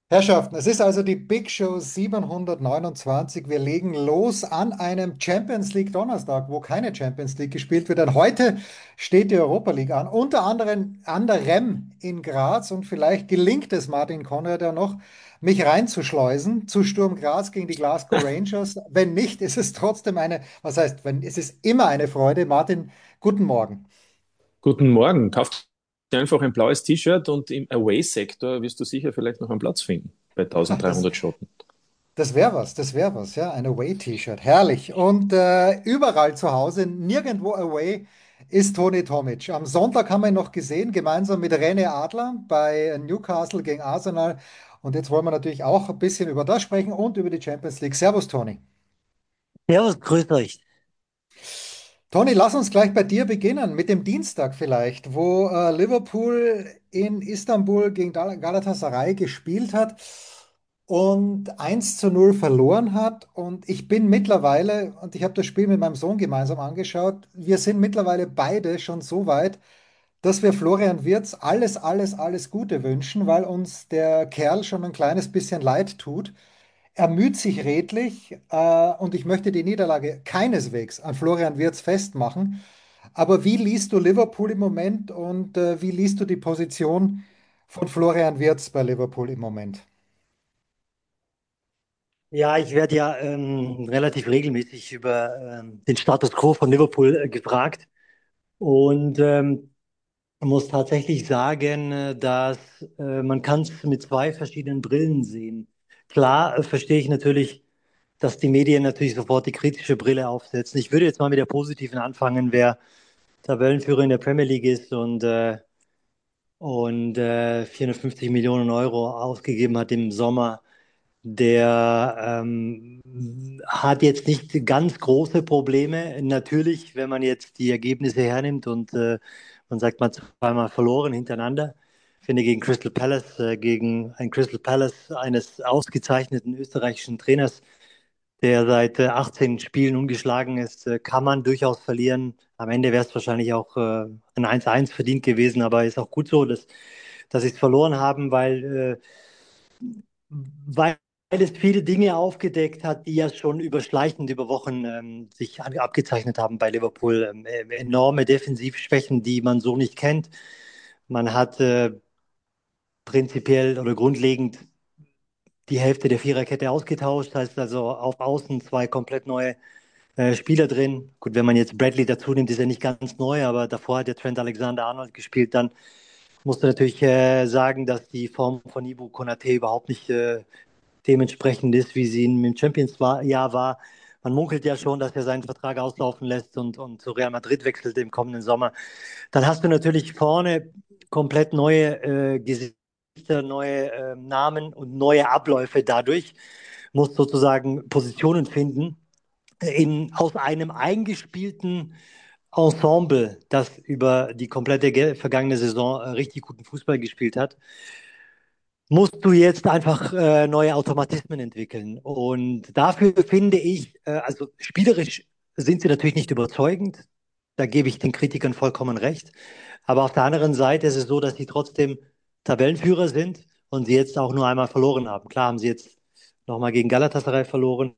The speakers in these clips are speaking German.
Herrschaften, es ist also die Big Show 729. Wir legen los an einem Champions League Donnerstag, wo keine Champions League gespielt wird. Denn heute steht die Europa League an, unter anderem in Graz. Und vielleicht gelingt es Martin Konrad ja noch, mich reinzuschleusen zu Sturm Graz gegen die Glasgow Rangers. Wenn nicht, ist es trotzdem was heißt, es ist immer eine Freude. Martin, guten Morgen. Guten Morgen. Kauf dir einfach ein blaues T-Shirt und im Away-Sektor wirst du sicher vielleicht noch einen Platz finden bei Das, 1300 Schotten. Das wäre was, ja, ein Away-T-Shirt, herrlich. Und überall zu Hause, nirgendwo away, ist Toni Tomic. Am Sonntag haben wir ihn noch gesehen, gemeinsam mit René Adler bei Newcastle gegen Arsenal. Und jetzt wollen wir natürlich auch ein bisschen über das sprechen und über die Champions League. Servus, Toni. Servus, grüßt euch. Toni, lass uns gleich bei dir beginnen, mit dem Dienstag vielleicht, wo Liverpool in Istanbul gegen Galatasaray gespielt hat und 1:0 verloren hat. Und ich bin mittlerweile, und ich habe das Spiel mit meinem Sohn gemeinsam angeschaut, wir sind mittlerweile beide schon so weit, dass wir Florian Wirtz alles Gute wünschen, weil uns der Kerl schon ein kleines bisschen leid tut. Er müht sich redlich und ich möchte die Niederlage keineswegs an Florian Wirtz festmachen. Aber wie liest du Liverpool im Moment und wie liest du die Position von Florian Wirtz bei Liverpool im Moment? Ja, ich werde ja relativ regelmäßig über den Status quo von Liverpool gefragt und muss tatsächlich sagen, dass man kann es mit zwei verschiedenen Brillen sehen. Klar, verstehe ich natürlich, dass die Medien natürlich sofort die kritische Brille aufsetzen. Ich würde jetzt mal mit der positiven anfangen, wer Tabellenführer in der Premier League ist und 450 Millionen Euro ausgegeben hat im Sommer. Der hat jetzt nicht ganz große Probleme. Natürlich, wenn man jetzt die Ergebnisse hernimmt und man sagt mal zweimal verloren hintereinander. Ich finde gegen Crystal Palace, gegen ein Crystal Palace eines ausgezeichneten österreichischen Trainers, der seit 18 Spielen ungeschlagen ist, kann man durchaus verlieren. Am Ende wäre es wahrscheinlich auch ein 1:1 verdient gewesen, aber ist auch gut so, dass sie es verloren haben, weil es viele Dinge aufgedeckt hat, die ja schon überschleichend über Wochen sich abgezeichnet haben bei Liverpool. Enorme Defensivschwächen, die man so nicht kennt. Man hat prinzipiell oder grundlegend die Hälfte der Viererkette ausgetauscht, heißt also auf Außen zwei komplett neue Spieler drin. Gut, wenn man jetzt Bradley dazu nimmt, ist er nicht ganz neu, aber davor hat der Trent Alexander-Arnold gespielt. Dann musst du natürlich sagen, dass die Form von Ibu Konate überhaupt nicht dementsprechend ist, wie sie im Champions-Jahr war. Man munkelt ja schon, dass er seinen Vertrag auslaufen lässt und zu Real Madrid wechselt im kommenden Sommer. Dann hast du natürlich vorne komplett neue Gesichter, neue Namen und neue Abläufe dadurch. Musst sozusagen Positionen finden aus einem eingespielten Ensemble, das über die komplette vergangene Saison richtig guten Fußball gespielt hat, musst du jetzt einfach neue Automatismen entwickeln. Und dafür finde ich, also spielerisch sind sie natürlich nicht überzeugend. Da gebe ich den Kritikern vollkommen recht. Aber auf der anderen Seite ist es so, dass sie trotzdem Tabellenführer sind und sie jetzt auch nur einmal verloren haben. Klar haben sie jetzt nochmal gegen Galatasaray verloren.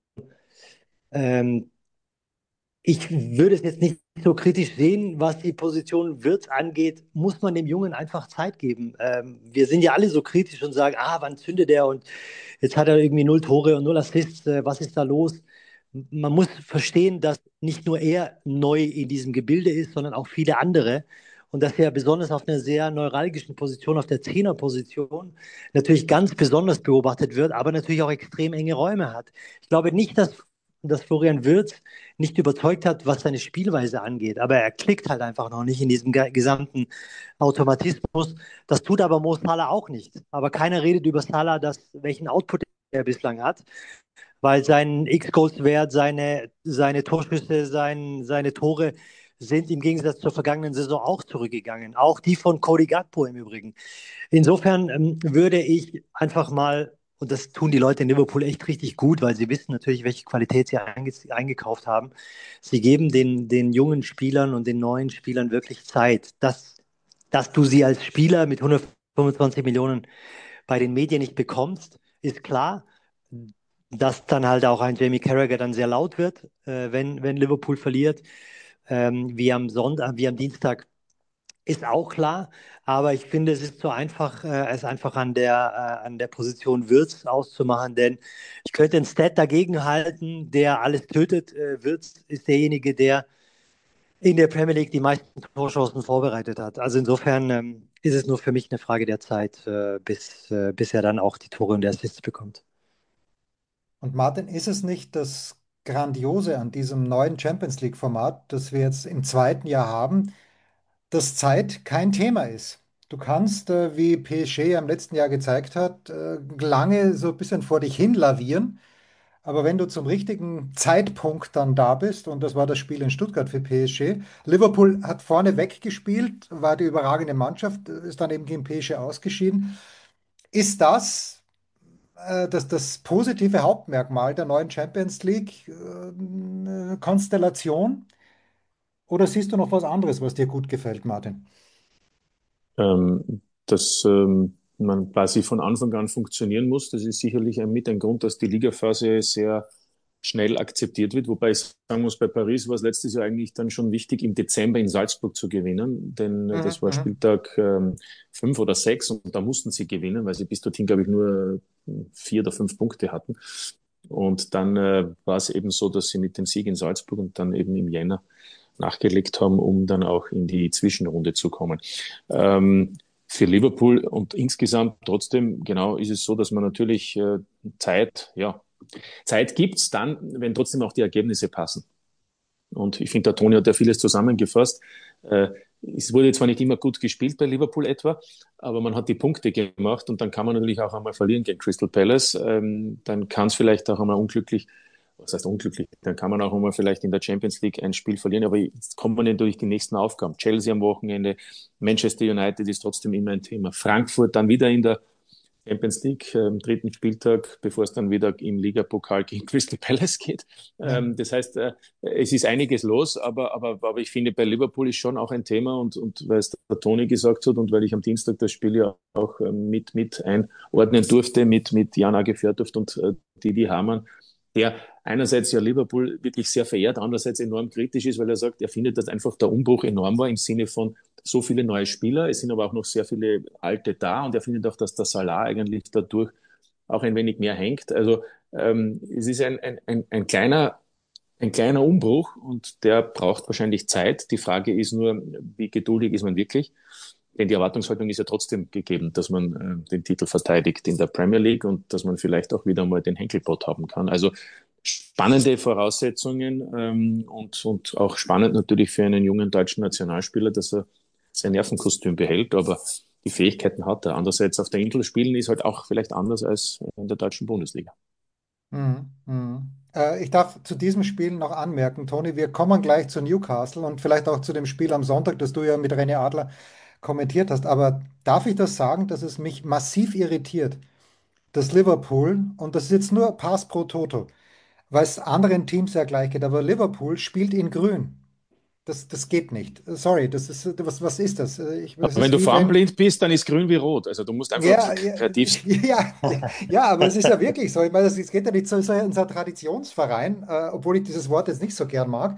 Ähm, Ich würde es jetzt nicht so kritisch sehen, was die Position Wirtz angeht, muss man dem Jungen einfach Zeit geben. Wir sind ja alle so kritisch und sagen, wann zündet er und jetzt hat er irgendwie 0 Tore und 0 Assists, was ist da los? Man muss verstehen, dass nicht nur er neu in diesem Gebilde ist, sondern auch viele andere. Und dass er besonders auf einer sehr neuralgischen Position, auf der Zehnerposition, natürlich ganz besonders beobachtet wird, aber natürlich auch extrem enge Räume hat. Ich glaube nicht, dass Florian Wirtz nicht überzeugt hat, was seine Spielweise angeht. Aber er klickt halt einfach noch nicht in diesem gesamten Automatismus. Das tut aber Mo Salah auch nicht. Aber keiner redet über Salah, welchen Output er bislang hat, weil sein X-Goals-Wert, seine Torschüsse, seine Tore sind im Gegensatz zur vergangenen Saison auch zurückgegangen. Auch die von Cody Gakpo im Übrigen. Insofern würde ich einfach mal, und das tun die Leute in Liverpool echt richtig gut, weil sie wissen natürlich, welche Qualität sie eingekauft haben. Sie geben den jungen Spielern und den neuen Spielern wirklich Zeit, dass du sie als Spieler mit 125 Millionen bei den Medien nicht bekommst. ist klar, dass dann halt auch ein Jamie Carragher dann sehr laut wird, wenn Liverpool verliert. Wie am Dienstag ist auch klar, aber ich finde, es ist so einfach, es einfach an der Position Wirtz auszumachen, denn ich könnte einen Stat dagegen halten, der alles tötet. Wirtz ist derjenige, der in der Premier League die meisten Torchancen vorbereitet hat. Also insofern ist es nur für mich eine Frage der Zeit, bis er dann auch die Tore und die Assists bekommt. Und Martin, ist es nicht das Grandiose an diesem neuen Champions League-Format, das wir jetzt im zweiten Jahr haben, dass Zeit kein Thema ist? Du kannst, wie PSG ja im letzten Jahr gezeigt hat, lange so ein bisschen vor dich hin lavieren. Aber wenn du zum richtigen Zeitpunkt dann da bist, und das war das Spiel in Stuttgart für PSG, Liverpool hat vorne weggespielt, war die überragende Mannschaft, ist dann eben gegen PSG ausgeschieden. Ist das positive Hauptmerkmal der neuen Champions League Konstellation? Oder siehst du noch was anderes, was dir gut gefällt, Martin? Dass man quasi von Anfang an funktionieren muss, das ist sicherlich mit ein Grund, dass die Ligaphase sehr schnell akzeptiert wird. Wobei ich sagen muss, bei Paris war es letztes Jahr eigentlich dann schon wichtig, im Dezember in Salzburg zu gewinnen, denn Mhm, das war mhm. Spieltag 5 oder 6 und da mussten sie gewinnen, weil sie bis dorthin, glaube ich, nur 4 oder 5 Punkte hatten. Und dann war es eben so, dass sie mit dem Sieg in Salzburg und dann eben im Jänner nachgelegt haben, um dann auch in die Zwischenrunde zu kommen. Für Liverpool und insgesamt trotzdem, genau, ist es so, dass man natürlich Zeit gibt's dann, wenn trotzdem auch die Ergebnisse passen. Und ich finde, der Toni hat ja vieles zusammengefasst. Äh, Es wurde zwar nicht immer gut gespielt bei Liverpool etwa, aber man hat die Punkte gemacht und dann kann man natürlich auch einmal verlieren gegen Crystal Palace. Dann kann es vielleicht auch einmal unglücklich, was heißt unglücklich, dann kann man auch einmal vielleicht in der Champions League ein Spiel verlieren, aber jetzt kommt man natürlich die nächsten Aufgaben. Chelsea am Wochenende, Manchester United ist trotzdem immer ein Thema. Frankfurt dann wieder in der Champions League am dritten Spieltag, bevor es dann wieder im Ligapokal gegen Crystal Palace geht. Ja. Das heißt, es ist einiges los, aber ich finde, bei Liverpool ist schon auch ein Thema und weil es der Toni gesagt hat und weil ich am Dienstag das Spiel ja auch mit einordnen durfte mit Jan Age Fjørtoft und Didi Hamann, der einerseits ja Liverpool wirklich sehr verehrt, andererseits enorm kritisch ist, weil er sagt, er findet, dass einfach der Umbruch enorm war im Sinne von so viele neue Spieler, es sind aber auch noch sehr viele alte da und er findet auch, dass der Salah eigentlich dadurch auch ein wenig mehr hängt. Also es ist ein kleiner Umbruch und der braucht wahrscheinlich Zeit. Die Frage ist nur, wie geduldig ist man wirklich? Denn die Erwartungshaltung ist ja trotzdem gegeben, dass man den Titel verteidigt in der Premier League und dass man vielleicht auch wieder mal den Henkelpott haben kann. Also spannende Voraussetzungen und auch spannend natürlich für einen jungen deutschen Nationalspieler, dass er sein Nervenkostüm behält, aber die Fähigkeiten hat er. Andererseits auf der Insel spielen ist halt auch vielleicht anders als in der deutschen Bundesliga. Mhm, mhm. Ich darf zu diesem Spiel noch anmerken, Toni, wir kommen gleich zu Newcastle und vielleicht auch zu dem Spiel am Sonntag, das du ja mit René Adler kommentiert hast. Aber darf ich das sagen, dass es mich massiv irritiert, dass Liverpool, und das ist jetzt nur Pass pro Toto, weil es anderen Teams ja gleich geht, aber Liverpool spielt in Grün. Das geht nicht. Sorry, was ist das? Es Aber wenn ist du wie wenn. farbenblind bist, dann ist grün wie rot. Also du musst einfach Ja, ja, kreativ sein. ja, ja, aber es ist ja wirklich so. Ich meine, es geht ja nicht so unser Traditionsverein, obwohl ich dieses Wort jetzt nicht so gern mag.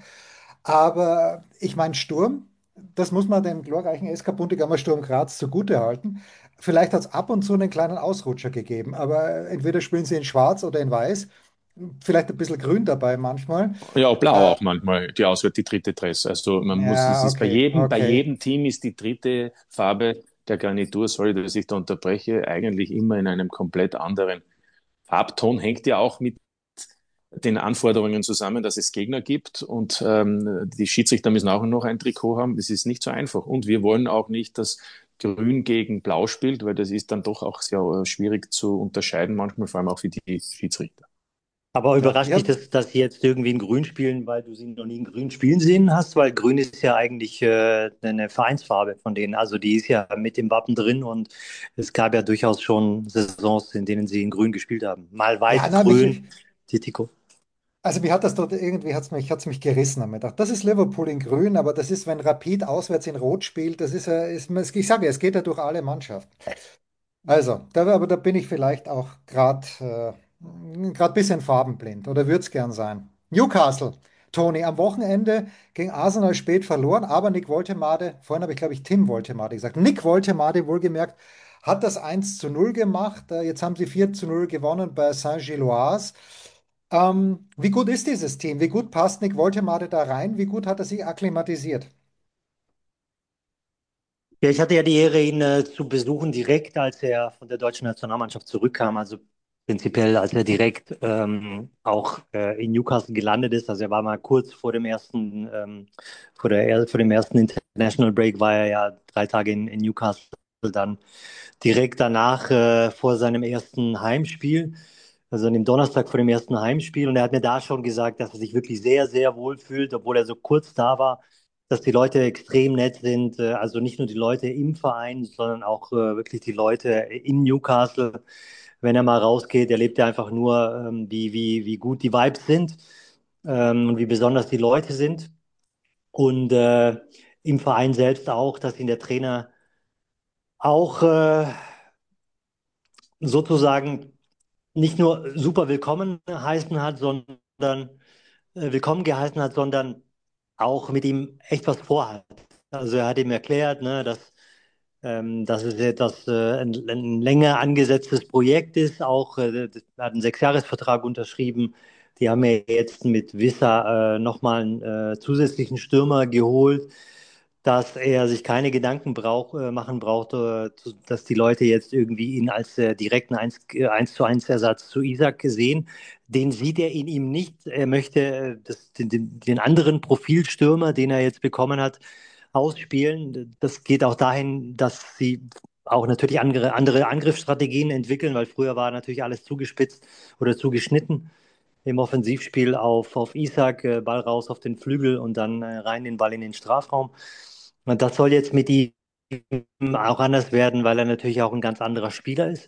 Aber ich meine, Sturm, das muss man dem glorreichen SK Bundegammer Sturm Graz zugutehalten. Vielleicht hat es ab und zu einen kleinen Ausrutscher gegeben, aber entweder spielen sie in Schwarz oder in Weiß, vielleicht ein bisschen Grün dabei manchmal. Ja, auch blau Äh, auch manchmal, die Auswahl, die dritte Dress. Also man muss, es ja, ist okay, bei okay. jedem Team ist die dritte Farbe der Garnitur, sorry, dass ich da unterbreche, eigentlich immer in einem komplett anderen Farbton. Hängt ja auch mit den Anforderungen zusammen, dass es Gegner gibt und die Schiedsrichter müssen auch noch ein Trikot haben. Das ist nicht so einfach. Und wir wollen auch nicht, dass Grün gegen Blau spielt, weil das ist dann doch auch sehr schwierig zu unterscheiden, manchmal vor allem auch für die Schiedsrichter. Aber Ja, überrascht dich das, dass sie jetzt irgendwie in Grün spielen, weil du sie noch nie in Grün spielen sehen hast? Weil Grün ist ja eigentlich eine Vereinsfarbe von denen. Also die ist ja mit im Wappen drin und es gab ja durchaus schon Saisons, in denen sie in Grün gespielt haben. Mal ja, weiß, nein, grün, Tico. also mich hat das dort irgendwie hat's mich gerissen. Hab mir gedacht, das ist Liverpool in Grün, aber das ist, wenn Rapid auswärts in Rot spielt, das ist ja, ich sage ja, es geht ja durch alle Mannschaften. Also, aber da bin ich vielleicht auch gerade ein bisschen farbenblind oder würde es gern sein. Newcastle, Tony, am Wochenende gegen Arsenal spät verloren, aber Nick Woltemade, vorhin habe ich glaube ich Tim Woltemade gesagt, Nick Woltemade wohlgemerkt, hat das 1:0 gemacht. Jetzt haben sie 4:0 gewonnen bei Saint-Gilloise. Wie gut ist dieses Team? Wie gut passt Nick Woltemade da rein? Wie gut hat er sich akklimatisiert? Ja, ich hatte ja die Ehre, ihn zu besuchen, direkt als er von der deutschen Nationalmannschaft zurückkam. Also prinzipiell, als er direkt auch in Newcastle gelandet ist. Also er war mal kurz vor dem vor dem ersten International Break, war er ja 3 Tage in Newcastle, dann direkt danach vor seinem ersten Heimspiel. Also an dem Donnerstag vor dem ersten Heimspiel. Und er hat mir da schon gesagt, dass er sich wirklich sehr, sehr wohl fühlt, obwohl er so kurz da war, dass die Leute extrem nett sind. Also nicht nur die Leute im Verein, sondern auch wirklich die Leute in Newcastle. Wenn er mal rausgeht, erlebt er einfach nur, wie gut die Vibes sind und wie besonders die Leute sind. Und im Verein selbst auch, dass ihn der Trainer auch sozusagen nicht nur super willkommen heißen hat, sondern willkommen geheißen hat, sondern auch mit ihm echt was vorhat. Also er hat ihm erklärt, ne, dass es etwas ein länger angesetztes Projekt ist. Auch er hat einen Sechsjahresvertrag unterschrieben. Die haben ja jetzt mit Wissa nochmal einen zusätzlichen Stürmer geholt, dass er sich keine Gedanken machen braucht, dass die Leute jetzt irgendwie ihn als direkten 1:1 Ersatz zu Isak sehen. Den sieht er in ihm nicht. Er möchte den anderen Profilstürmer, den er jetzt bekommen hat, ausspielen. Das geht auch dahin, dass sie auch natürlich andere Angriffsstrategien entwickeln, weil früher war natürlich alles zugespitzt oder zugeschnitten im Offensivspiel auf Isak, Ball raus auf den Flügel und dann rein den Ball in den Strafraum. Und das soll jetzt mit ihm auch anders werden, weil er natürlich auch ein ganz anderer Spieler ist.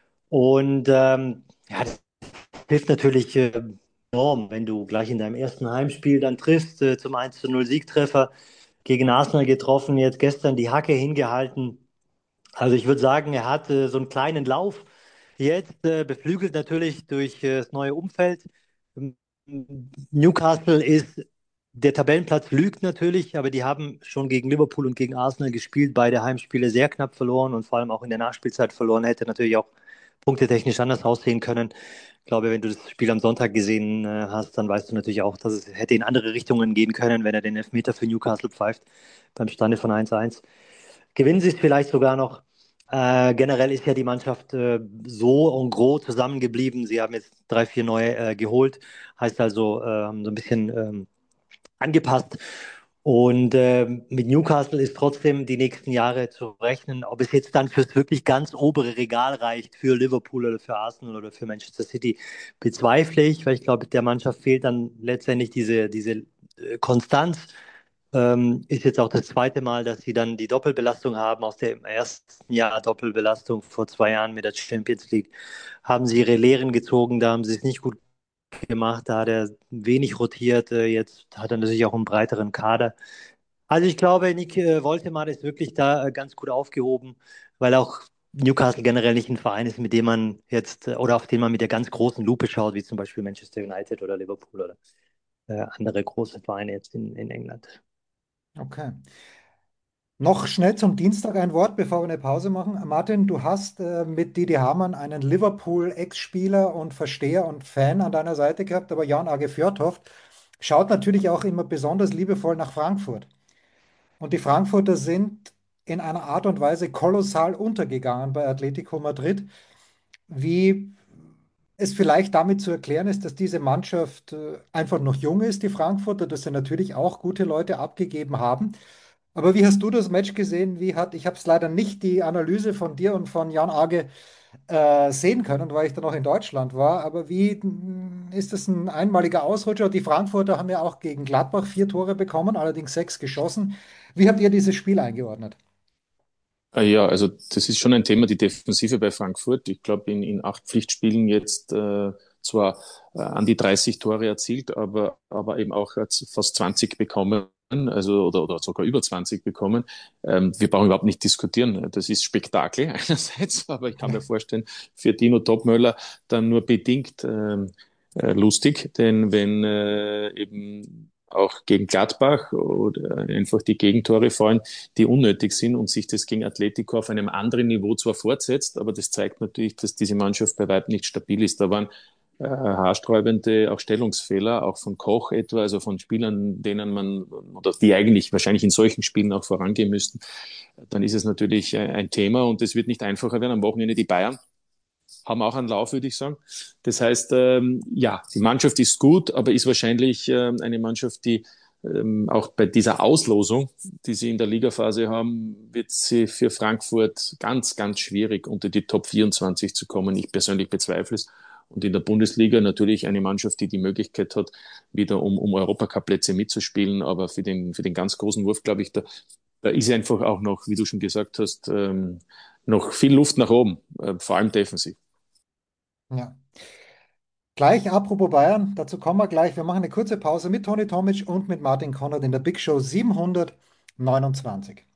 Und ja, das hilft natürlich enorm, wenn du gleich in deinem ersten Heimspiel dann triffst, zum 1:0 Siegtreffer gegen Arsenal getroffen, jetzt gestern die Hacke hingehalten. Also ich würde sagen, er hat so einen kleinen Lauf jetzt, beflügelt natürlich durch das neue Umfeld. Ähm, Newcastle ist, der Tabellenplatz lügt natürlich, aber die haben schon gegen Liverpool und gegen Arsenal gespielt, beide Heimspiele sehr knapp verloren und vor allem auch in der Nachspielzeit verloren, hätte natürlich auch punktetechnisch anders aussehen können. Ich glaube, wenn du das Spiel am Sonntag gesehen hast, dann weißt du natürlich auch, dass es hätte in andere Richtungen gehen können, wenn er den Elfmeter für Newcastle pfeift beim Stande von 1:1. Gewinnen sie es vielleicht sogar noch. Generell ist ja die Mannschaft so en gros zusammengeblieben. Sie haben jetzt 3, 4 neue geholt, heißt also so ein bisschen angepasst. Und mit Newcastle ist trotzdem die nächsten Jahre zu rechnen. Ob es jetzt dann fürs wirklich ganz obere Regal reicht, für Liverpool oder für Arsenal oder für Manchester City, bezweifle ich, weil ich glaube, der Mannschaft fehlt dann letztendlich diese Konstanz. Ist jetzt auch das zweite Mal, dass sie dann die Doppelbelastung haben. Aus dem ersten Jahr Doppelbelastung vor 2 Jahren mit der Champions League haben sie ihre Lehren gezogen. Da haben sie es nicht gut gemacht. Da hat er wenig rotiert. Jetzt hat er natürlich auch einen breiteren Kader. Also ich glaube, Nick Woltemade ist wirklich da ganz gut aufgehoben, weil auch Newcastle generell nicht ein Verein ist, mit dem man jetzt oder auf den man mit der ganz großen Lupe schaut, wie zum Beispiel Manchester United oder Liverpool oder andere große Vereine jetzt in England. Okay. Noch schnell zum Dienstag ein Wort, bevor wir eine Pause machen. Martin, du hast mit Didi Hamann einen Liverpool-Ex-Spieler und Versteher und Fan an deiner Seite gehabt, aber Jan Age Fjørtoft schaut natürlich auch immer besonders liebevoll nach Frankfurt. Und die Frankfurter sind in einer Art und Weise kolossal untergegangen bei Atletico Madrid, wie es vielleicht damit zu erklären ist, dass diese Mannschaft einfach noch jung ist, die Frankfurter, dass sie natürlich auch gute Leute abgegeben haben. Aber wie hast du das Match gesehen? Ich habe es leider nicht die Analyse von dir und von Jan Age sehen können, weil ich da noch in Deutschland war. Aber ist das ein einmaliger Ausrutscher? Die Frankfurter haben ja auch gegen Gladbach 4 Tore bekommen, allerdings 6 geschossen. Wie habt ihr dieses Spiel eingeordnet? Ja, also das ist schon ein Thema, die Defensive bei Frankfurt. Ich glaube, in 8 Pflichtspielen jetzt zwar an die 30 Tore erzielt, aber eben auch fast 20 bekommen. also oder sogar über 20 bekommen. Wir brauchen überhaupt nicht diskutieren. Das ist Spektakel einerseits, aber ich kann mir vorstellen, für Dino Topmöller dann nur bedingt lustig, denn wenn eben auch gegen Gladbach oder einfach die Gegentore fallen, die unnötig sind und sich das gegen Atletico auf einem anderen Niveau zwar fortsetzt, aber das zeigt natürlich, dass diese Mannschaft bei weitem nicht stabil ist. Da waren haarsträubende auch Stellungsfehler, auch von Koch etwa, also von Spielern, denen man, oder die eigentlich wahrscheinlich in solchen Spielen auch vorangehen müssten, dann ist es natürlich ein Thema und es wird nicht einfacher werden. Am Wochenende die Bayern haben auch einen Lauf, würde ich sagen. Das heißt, ja, die Mannschaft ist gut, aber ist wahrscheinlich eine Mannschaft, die auch bei dieser Auslosung, die sie in der Ligaphase haben, wird sie für Frankfurt ganz, ganz schwierig, unter die Top 24 zu kommen. Ich persönlich bezweifle es. Und in der Bundesliga natürlich eine Mannschaft, die die Möglichkeit hat, wieder um Europacup-Plätze mitzuspielen. Aber für den ganz großen Wurf, glaube ich, da ist einfach auch noch, wie du schon gesagt hast, noch viel Luft nach oben, vor allem defensiv. Ja. Gleich, apropos Bayern, dazu kommen wir gleich. Wir machen eine kurze Pause mit Toni Tomic und mit Martin Konrad in der Big Show 729.